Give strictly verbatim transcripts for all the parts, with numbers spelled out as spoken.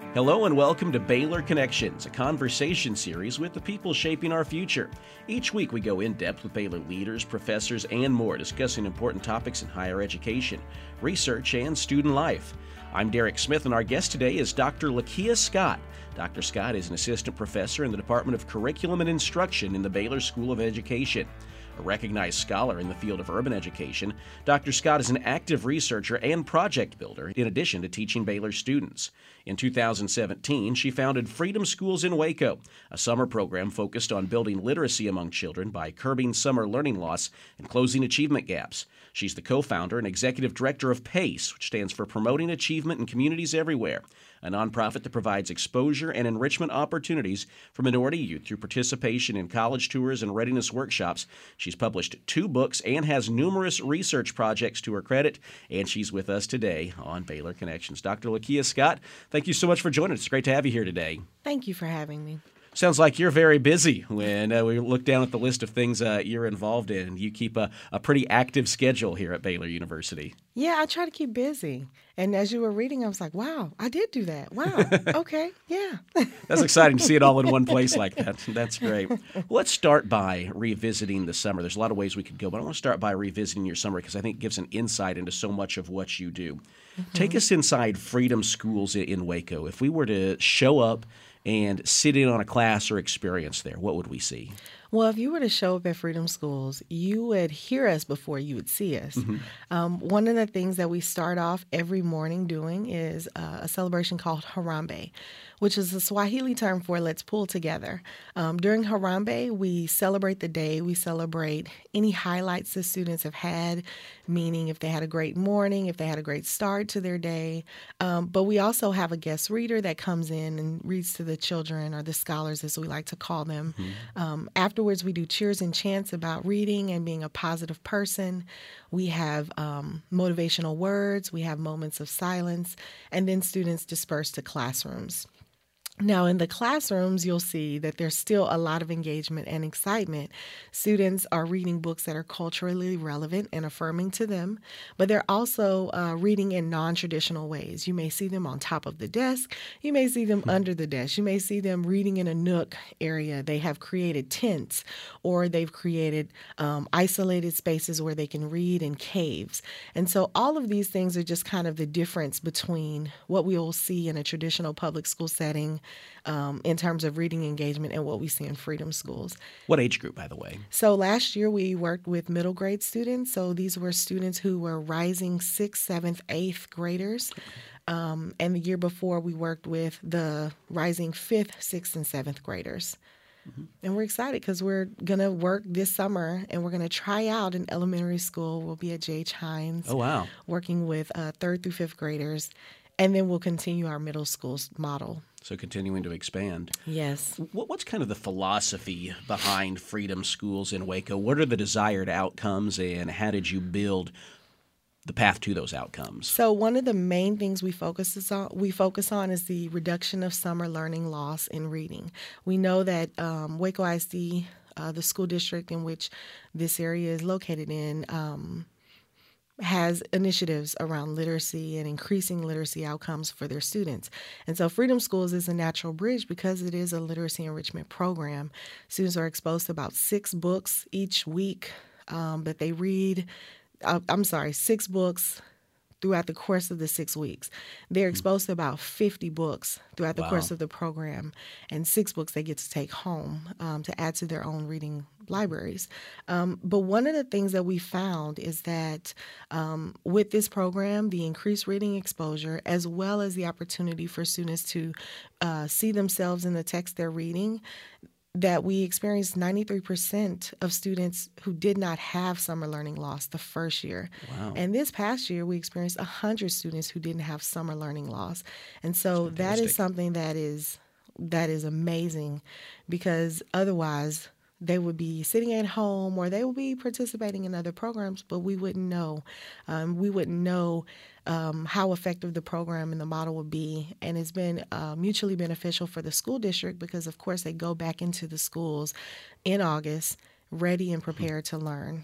Hello and welcome to Baylor Connections, a conversation series with the people shaping our future. Each week we go in depth with Baylor leaders, professors, and more, discussing important topics in higher education, research, and student life. I'm Derek Smith, and our guest today is Doctor Lakia Scott. Doctor Scott is an assistant professor in the Department of Curriculum and Instruction in the Baylor School of Education. A recognized scholar in the field of urban education, Doctor Scott is an active researcher and project builder in addition to teaching Baylor students. In two thousand seventeen, she founded Freedom Schools in Waco, a summer program focused on building literacy among children by curbing summer learning loss and closing achievement gaps. She's the co-founder and executive director of PACE, which stands for Promoting Achievement in Communities Everywhere, a nonprofit that provides exposure and enrichment opportunities for minority youth through participation in college tours and readiness workshops. She's published two books and has numerous research projects to her credit, and she's with us today on Baylor Connections. Doctor Lakia Scott, thank you so much for joining us. It's great to have you here today. Thank you for having me. Sounds like you're very busy when uh, we look down at the list of things uh, you're involved in. You keep a, a pretty active schedule here at Baylor University. Yeah, I try to keep busy. And as you were reading, I was like, wow, I did do that. Wow. Okay. Yeah. That's exciting to see it all in one place like that. That's great. Well, let's start by revisiting the summer. There's a lot of ways we could go, but I want to start by revisiting your summer because I think it gives an insight into so much of what you do. Mm-hmm. Take us inside Freedom Schools in Waco. If we were to show up and sit in on a class or experience there, what would we see? Well, if you were to show up at Freedom Schools, you would hear us before you would see us. Mm-hmm. Um, one of the things that we start off every morning doing is uh, a celebration called Harambee, which is a Swahili term for let's pull together. Um, during Harambee, we celebrate the day. We celebrate any highlights the students have had, meaning if they had a great morning, if they had a great start to their day. Um, but we also have a guest reader that comes in and reads to the children, or the scholars as we like to call them. Mm-hmm. Um, afterwards, we do cheers and chants about reading and being a positive person. We have um, motivational words. We have moments of silence. And then students disperse to classrooms. Now, in the classrooms, you'll see that there's still a lot of engagement and excitement. Students are reading books that are culturally relevant and affirming to them, but they're also uh, reading in non-traditional ways. You may see them on top of the desk. You may see them under the desk. You may see them reading in a nook area. They have created tents, or they've created um, isolated spaces where they can read in caves. And so all of these things are just kind of the difference between what we will see in a traditional public school setting Um, in terms of reading engagement and what we see in Freedom Schools. What age group, by the way? So last year we worked with middle grade students. So these were students who were rising sixth, seventh, eighth graders. Um, and the year before we worked with the rising fifth, sixth, and seventh graders. Mm-hmm. And we're excited because we're going to work this summer and we're going to try out an elementary school. We'll be at J H. Hines. Oh, wow. Working with uh, third through fifth graders. And then we'll continue our middle school model. So continuing to expand. Yes. What's kind of the philosophy behind Freedom Schools in Waco? What are the desired outcomes, and how did you build the path to those outcomes? So one of the main things we focus on we focus on is the reduction of summer learning loss in reading. We know that um, Waco I S D, uh, the school district in which this area is located in, um, has initiatives around literacy and increasing literacy outcomes for their students. And so Freedom Schools is a natural bridge because it is a literacy enrichment program. Students are exposed to about six books each week um, that they read. Uh, I'm sorry, six books throughout the course of the six weeks. They're exposed to about fifty books throughout the wow. course of the program, and six books they get to take home um, to add to their own reading libraries. Um, but one of the things that we found is that um, with this program, the increased reading exposure, as well as the opportunity for students to uh, see themselves in the text they're reading, that we experienced ninety-three percent of students who did not have summer learning loss the first year. Wow. And this past year, we experienced one hundred students who didn't have summer learning loss. And so that is something that is that is amazing, because otherwise they would be sitting at home or they would be participating in other programs, but we wouldn't know. Um, we wouldn't know um, how effective the program and the model would be. And it's been uh, mutually beneficial for the school district because, of course, they go back into the schools in August ready and prepared to learn.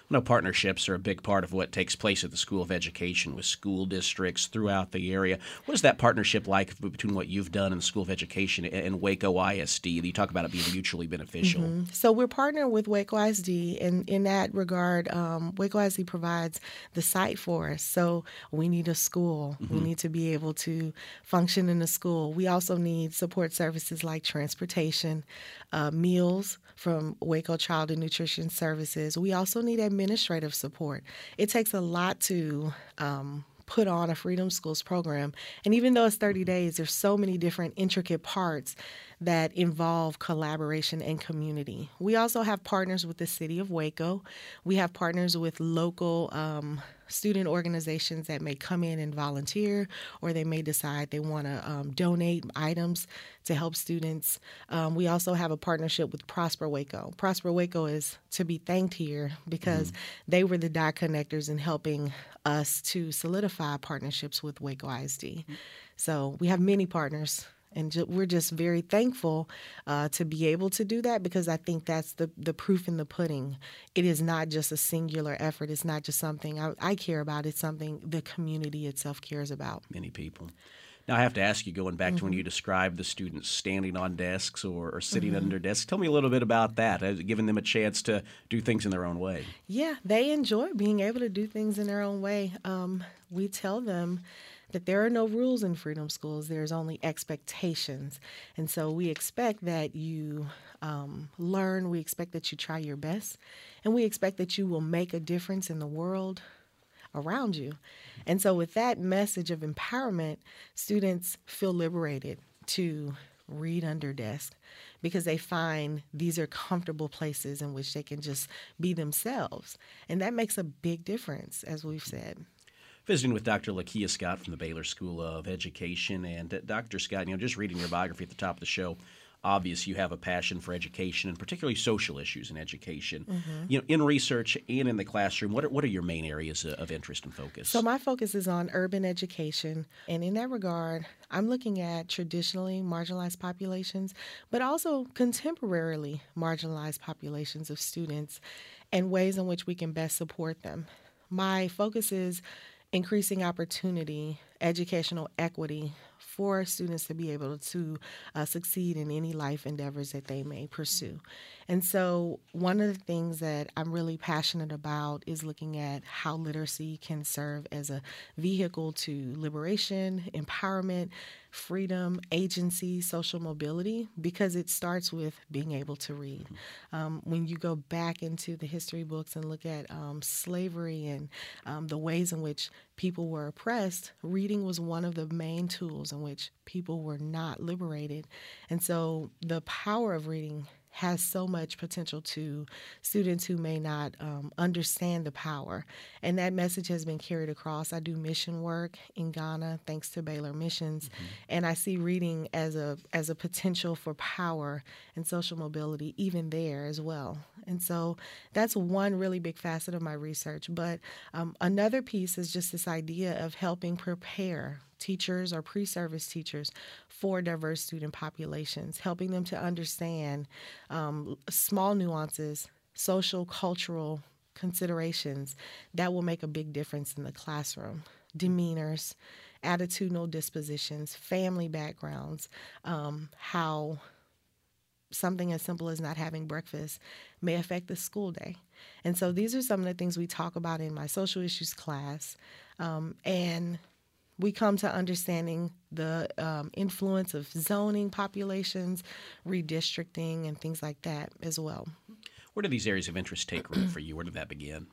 I know partnerships are a big part of what takes place at the School of Education with school districts throughout the area. What is that partnership like between what you've done in the School of Education and Waco I S D? You talk about it being mutually beneficial. Mm-hmm. So we're partnering with Waco I S D, and in that regard, um, Waco I S D provides the site for us. So we need a school. Mm-hmm. We need to be able to function in a school. We also need support services like transportation, uh, meals from Waco Child and Nutrition Services. We also need administrative support. It takes a lot to um, put on a Freedom Schools program. And even though it's thirty days, there's so many different intricate parts that involve collaboration and community. We also have partners with the City of Waco. We have partners with local um, student organizations that may come in and volunteer, or they may decide they want to um, donate items to help students. Um, we also have a partnership with Prosper Waco. Prosper Waco is to be thanked here because mm-hmm. they were the dot connectors in helping us to solidify partnerships with Waco I S D. Mm-hmm. So we have many partners. And ju- we're just very thankful uh, to be able to do that, because I think that's the, the proof in the pudding. It is not just a singular effort. It's not just something I, I care about. It's something the community itself cares about. Many people. Now, I have to ask you, going back mm-hmm. to when you described the students standing on desks or, or sitting mm-hmm. under desks, tell me a little bit about that, uh, giving them a chance to do things in their own way. Yeah, they enjoy being able to do things in their own way. Um, we tell them that there are no rules in Freedom Schools. There's only expectations. And so we expect that you um, learn, we expect that you try your best, and we expect that you will make a difference in the world around you. And so with that message of empowerment, students feel liberated to read under desk, because they find these are comfortable places in which they can just be themselves. And that makes a big difference, as we've said. Visiting with Doctor Lakia Scott from the Baylor School of Education. And uh, Doctor Scott, you know, just reading your biography at the top of the show, obvious you have a passion for education, and particularly social issues in education. Mm-hmm. You know, in research and in the classroom, what are, what are your main areas of interest and focus? So my focus is on urban education. And in that regard, I'm looking at traditionally marginalized populations, but also contemporarily marginalized populations of students and ways in which we can best support them. My focus is increasing opportunity, educational equity for students to be able to uh, succeed in any life endeavors that they may pursue. And so one of the things that I'm really passionate about is looking at how literacy can serve as a vehicle to liberation, empowerment, freedom, agency, social mobility, because it starts with being able to read. Um, when you go back into the history books and look at um, slavery and um, the ways in which people were oppressed, reading was one of the main tools in which people were not liberated. And so the power of reading has so much potential to students who may not um, understand the power. And that message has been carried across. I do mission work in Ghana, thanks to Baylor Missions, mm-hmm. and I see reading as a as a potential for power and social mobility even there as well. And so that's one really big facet of my research. But um, another piece is just this idea of helping prepare teachers or pre-service teachers for diverse student populations, helping them to understand um, small nuances, social, cultural considerations that will make a big difference in the classroom. Demeanors, attitudinal dispositions, family backgrounds, um, how something as simple as not having breakfast may affect the school day. And so these are some of the things we talk about in my social issues class. Um, and we come to understanding the um, influence of zoning populations, redistricting, and things like that as well. Where do these areas of interest take root for you? Where did that begin?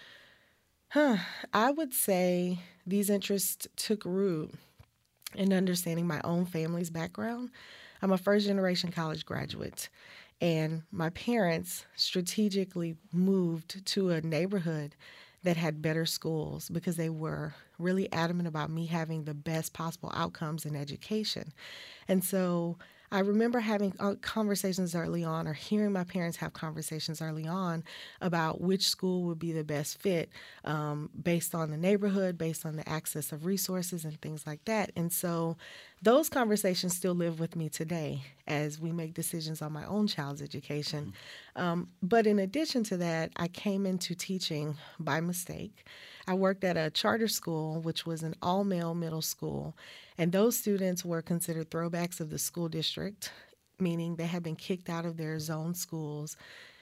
Huh. I would say these interests took root in understanding my own family's background. I'm a first-generation college graduate, and my parents strategically moved to a neighborhood that had better schools because they were really adamant about me having the best possible outcomes in education. And so I remember having uh, conversations early on or hearing my parents have conversations early on about which school would be the best fit um, based on the neighborhood, based on the access of resources and things like that. And so those conversations still live with me today as we make decisions on my own child's education. Mm-hmm. Um, but in addition to that, I came into teaching by mistake. I worked at a charter school, which was an all-male middle school, and those students were considered throwbacks of the school district, meaning they had been kicked out of their zone schools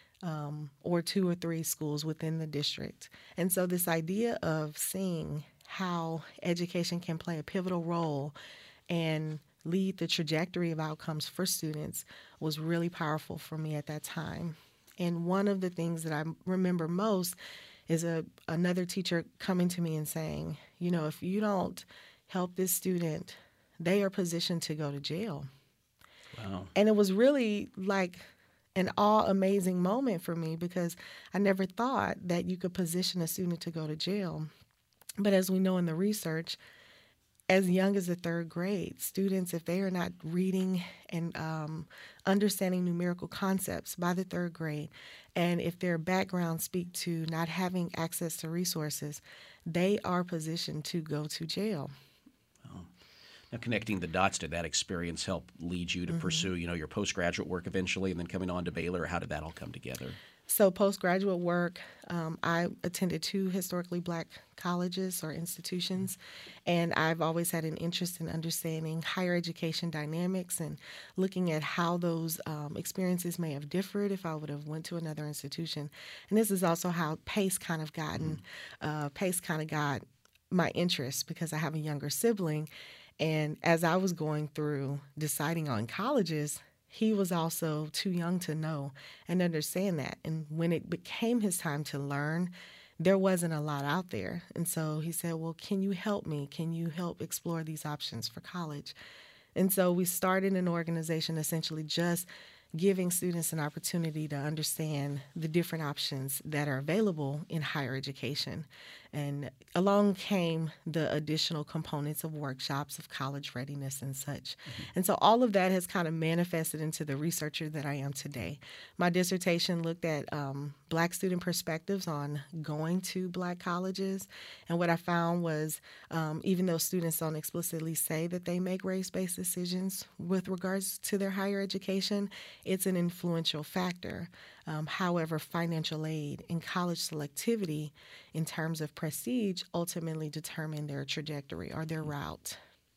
um, or two or three schools within the district. And so this idea of seeing how education can play a pivotal role and lead the trajectory of outcomes for students was really powerful for me at that time. And one of the things that I remember most is a another teacher coming to me and saying, you know, if you don't help this student, they are positioned to go to jail. Wow. And it was really like an awe-amazing moment for me because I never thought that you could position a student to go to jail. But as we know in the research, as young as the third grade, students, if they are not reading and um, understanding numerical concepts by the third grade, and if their backgrounds speak to not having access to resources, they are positioned to go to jail. Oh. Now, connecting the dots, did that experience help lead you to mm-hmm. pursue, you know, your postgraduate work eventually, and then coming on to Baylor? How did that all come together? So postgraduate work, um, I attended two historically black colleges or institutions, and I've always had an interest in understanding higher education dynamics and looking at how those um, experiences may have differed if I would have went to another institution. And this is also how PACE kind of gotten, uh, PACE kind of got my interest because I have a younger sibling, and as I was going through deciding on colleges, he was also too young to know and understand that. And when it became his time to learn, there wasn't a lot out there. And so he said, well, can you help me? Can you help explore these options for college? And so we started an organization essentially just giving students an opportunity to understand the different options that are available in higher education. And along came the additional components of workshops, of college readiness and such. Mm-hmm. And so all of that has kind of manifested into the researcher that I am today. My dissertation looked at um, black student perspectives on going to black colleges. And what I found was um, even though students don't explicitly say that they make race-based decisions with regards to their higher education, it's an influential factor. Um, however, financial aid and college selectivity in terms of prestige ultimately determine their trajectory or their route.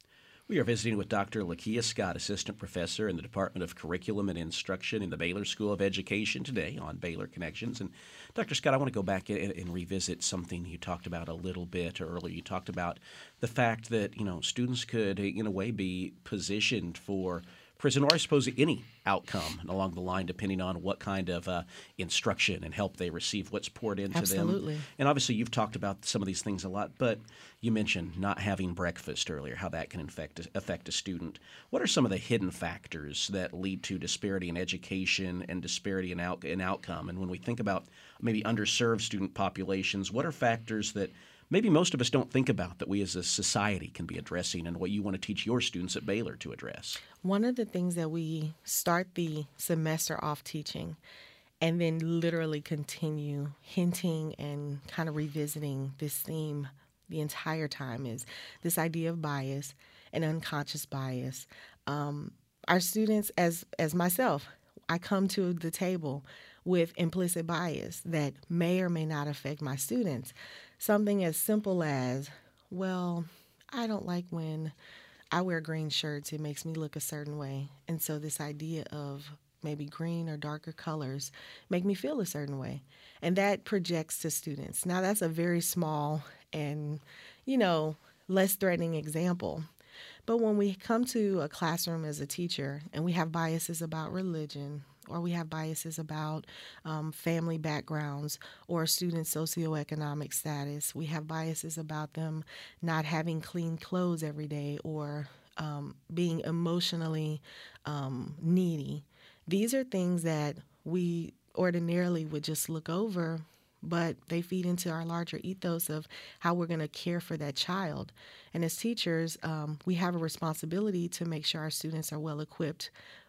We are visiting with Doctor Lakia Scott, Assistant Professor in the Department of Curriculum and Instruction in the Baylor School of Education today on Baylor Connections. And Doctor Scott, I want to go back and, and revisit something you talked about a little bit earlier. You talked about the fact that, you know, students could, in a way, be positioned for prison, or I suppose any outcome along the line, depending on what kind of uh, instruction and help they receive, what's poured into Absolutely. them. And obviously you've talked about some of these things a lot, but you mentioned not having breakfast earlier, how that can affect, affect a student. What are some of the hidden factors that lead to disparity in education and disparity in, out, in outcome? And when we think about maybe underserved student populations, what are factors that maybe most of us don't think about that we as a society can be addressing, and what you want to teach your students at Baylor to address? One of the things that we start the semester off teaching and then literally continue hinting and kind of revisiting this theme the entire time is this idea of bias and unconscious bias. Um, our students, as as myself, I come to the table with implicit bias that may or may not affect my students. Something as simple as, well, I don't like when I wear green shirts. It makes me look a certain way. And so this idea of maybe green or darker colors make me feel a certain way. And that projects to students. Now, that's a very small and, you know, less threatening example. But when we come to a classroom as a teacher and we have biases about religion, or we have biases about um, family backgrounds or student socioeconomic status. We have biases about them not having clean clothes every day or um, being emotionally um, needy. These are things that we ordinarily would just look over, but they feed into our larger ethos of how we're going to care for that child. And as teachers, um, we have a responsibility to make sure our students are well equipped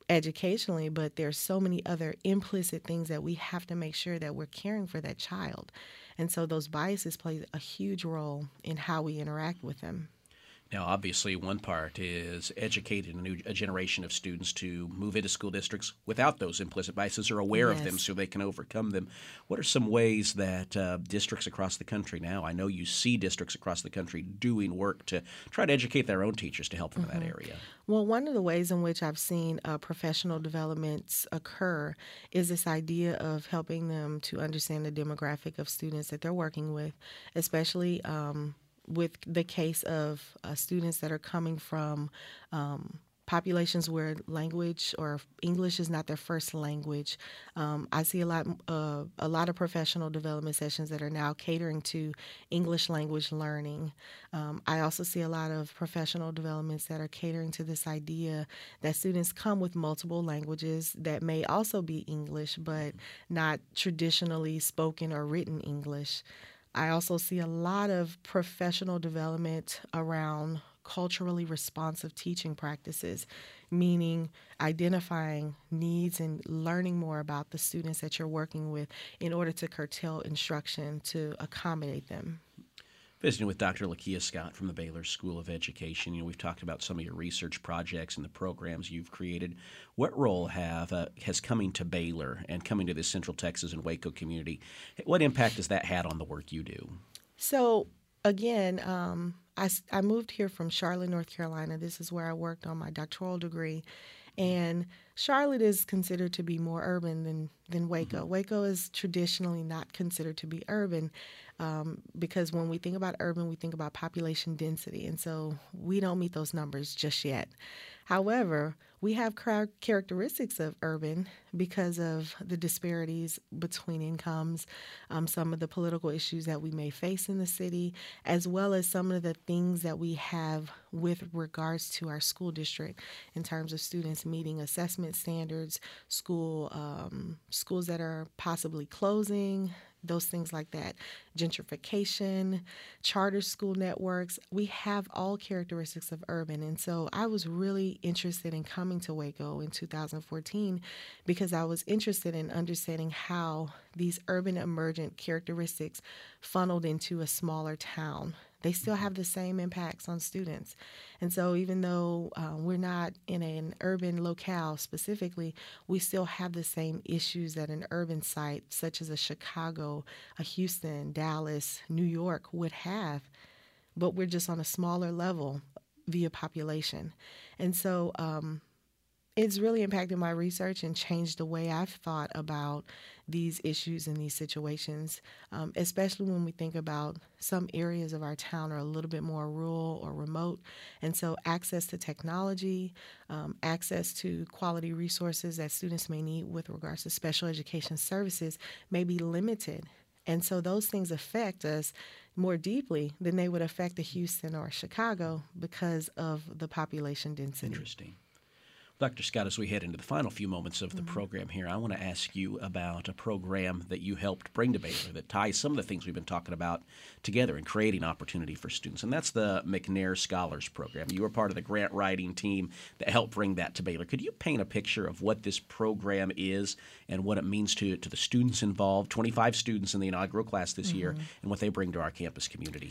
educationally, but there's so many other implicit things that we have to make sure that we're caring for that child. And so those biases play a huge role in how we interact with them. Now, obviously, one part is educating a new a generation of students to move into school districts without those implicit biases or aware Yes. of them so they can overcome them. What are some ways that uh, districts across the country now, I know you see districts across the country doing work to try to educate their own teachers to help them Mm-hmm. in that area? Well, one of the ways in which I've seen uh, professional developments occur is this idea of helping them to understand the demographic of students that they're working with, especially um, with the case of uh, students that are coming from um, populations where language or English is not their first language. Um, I see a lot, uh, a lot of professional development sessions that are now catering to English language learning. Um, I also see a lot of professional developments that are catering to this idea that students come with multiple languages that may also be English, but not traditionally spoken or written English. I also see a lot of professional development around culturally responsive teaching practices, meaning identifying needs and learning more about the students that you're working with in order to curtail instruction to accommodate them. Visiting with Doctor Lakia Scott from the Baylor School of Education. You know, we've talked about some of your research projects and the programs you've created. What role have uh, has coming to Baylor and coming to the Central Texas and Waco community, what impact has that had on the work you do? So, again, um, I, I moved here from Charlotte, North Carolina. This is where I worked on my doctoral degree. And Charlotte is considered to be more urban than, than Waco. Mm-hmm. Waco is traditionally not considered to be urban um, because when we think about urban, we think about population density. And so we don't meet those numbers just yet. However, we have characteristics of urban because of the disparities between incomes, um, some of the political issues that we may face in the city, as well as some of the things that we have with regards to our school district in terms of students meeting assessment standards, school um, schools that are possibly closing, those things like that, gentrification, charter school networks. We have all characteristics of urban. And so I was really interested in coming to Waco in two thousand fourteen because I was interested in understanding how these urban emergent characteristics funneled into a smaller town. They still have the same impacts on students. And so even though uh, we're not in an urban locale specifically, we still have the same issues that an urban site such as a Chicago, a Houston, Dallas, New York would have, but we're just on a smaller level via population. And so um, it's really impacted my research and changed the way I've thought about these issues and these situations, um, especially when we think about some areas of our town are a little bit more rural or remote. And so access to technology, um, access to quality resources that students may need with regards to special education services may be limited. And so those things affect us more deeply than they would affect a Houston or Chicago because of the population density. Interesting. Doctor Scott, as we head into the final few moments of the mm-hmm. program here, I want to ask you about a program that you helped bring to Baylor that ties some of the things we've been talking about together and creating opportunity for students, and that's the McNair Scholars Program. You were part of the grant writing team that helped bring that to Baylor. Could you paint a picture of what this program is and what it means to, to the students involved, twenty-five students in the inaugural class this mm-hmm. year, and what they bring to our campus community?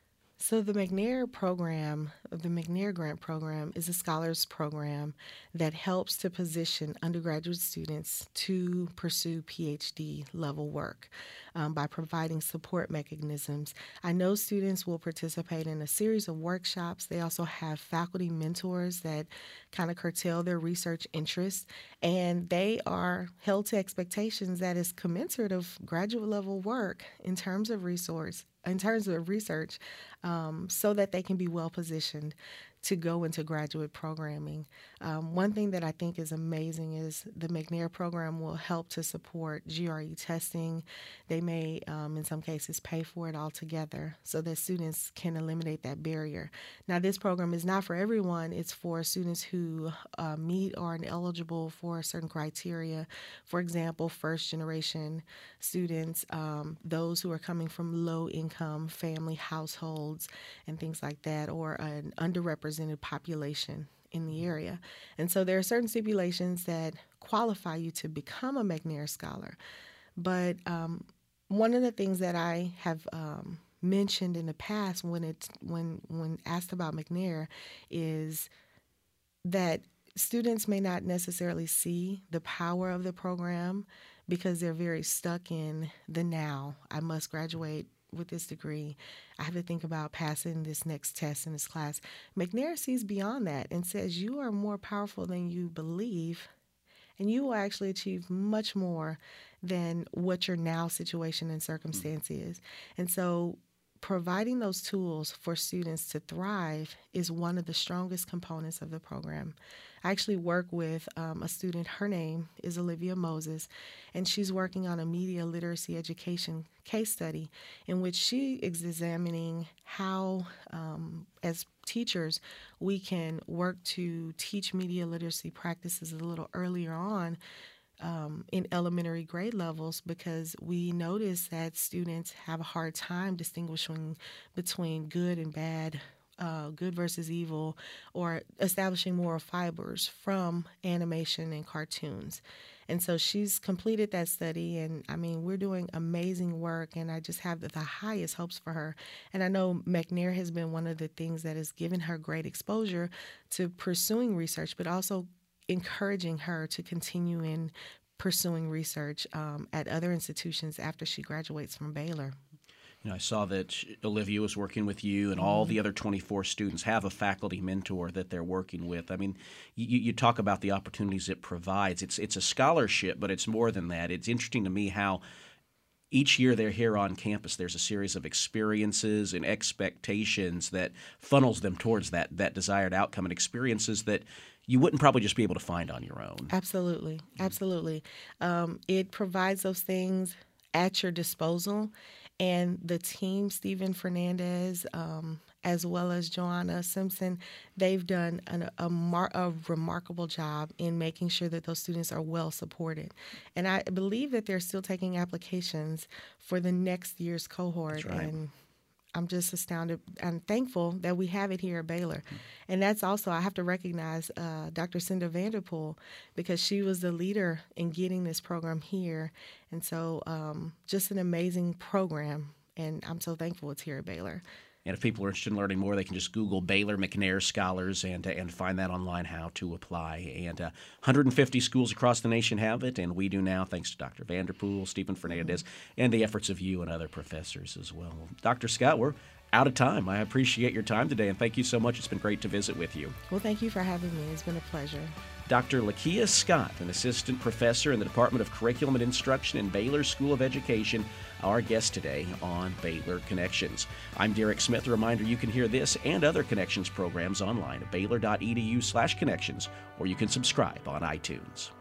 So the McNair program, the McNair Grant Program, is a scholars program that helps to position undergraduate students to pursue P H D level work um, by providing support mechanisms. I know students will participate in a series of workshops. They also have faculty mentors that kind of curtail their research interests, and they are held to expectations that is commensurate of graduate level work in terms of resource. in terms of research, um, so that they can be well positioned to go into graduate programming. Um, one thing that I think is amazing is the McNair program will help to support G R E testing. They may, um, in some cases, pay for it altogether so that students can eliminate that barrier. Now, this program is not for everyone. It's for students who uh, meet or are eligible for certain criteria. For example, first-generation students, um, those who are coming from low-income family households and things like that, or an underrepresented population in the area. And so there are certain stipulations that qualify you to become a McNair Scholar. But um, one of the things that I have um, mentioned in the past when it's when when asked about McNair is that students may not necessarily see the power of the program because they're very stuck in the now. I must graduate with this degree. I have to think about passing this next test in this class. McNair sees beyond that and says you are more powerful than you believe, and you will actually achieve much more than what your now situation and circumstance is. And so providing those tools for students to thrive is one of the strongest components of the program. I actually work with um, a student, her name is Olivia Moses, and she's working on a media literacy education case study in which she is examining how, um, as teachers, we can work to teach media literacy practices a little earlier on Um, in elementary grade levels, because we notice that students have a hard time distinguishing between good and bad, uh, good versus evil, or establishing moral fibers from animation and cartoons. And so she's completed that study, and I mean, we're doing amazing work, and I just have the, the highest hopes for her. And I know McNair has been one of the things that has given her great exposure to pursuing research, but also encouraging her to continue in pursuing research um, at other institutions after she graduates from Baylor. You know, I saw that Olivia was working with you, and all the other twenty-four students have a faculty mentor that they're working with. I mean, you, you talk about the opportunities it provides. It's it's a scholarship, but it's more than that. It's interesting to me how each year they're here on campus, there's a series of experiences and expectations that funnels them towards that that desired outcome, and experiences that you wouldn't probably just be able to find on your own. Absolutely. Absolutely. Um, it provides those things at your disposal. And the team, Stephen Fernandez, um, as well as Joanna Simpson, they've done an, a, mar- a remarkable job in making sure that those students are well supported. And I believe that they're still taking applications for the next year's cohort. That's right. And I'm just astounded and thankful that we have it here at Baylor. And that's also, I have to recognize uh, Doctor Cinda Vanderpool, because she was the leader in getting this program here. And so um, just an amazing program, and I'm so thankful it's here at Baylor. And if people are interested in learning more, they can just Google Baylor McNair Scholars and uh, and find that online how to apply. And uh, one hundred fifty schools across the nation have it, and we do now, thanks to Doctor Vanderpool, Stephen Fernandez, mm-hmm. and the efforts of you and other professors as well. Doctor Scott, we're out of time. I appreciate your time today, and thank you so much. It's been great to visit with you. Well, thank you for having me. It's been a pleasure. Doctor Lakia Scott, an assistant professor in the Department of Curriculum and Instruction in Baylor School of Education, our guest today on Baylor Connections. I'm Derek Smith. A reminder, you can hear this and other Connections programs online at baylor dot e d u slash connections, or you can subscribe on iTunes.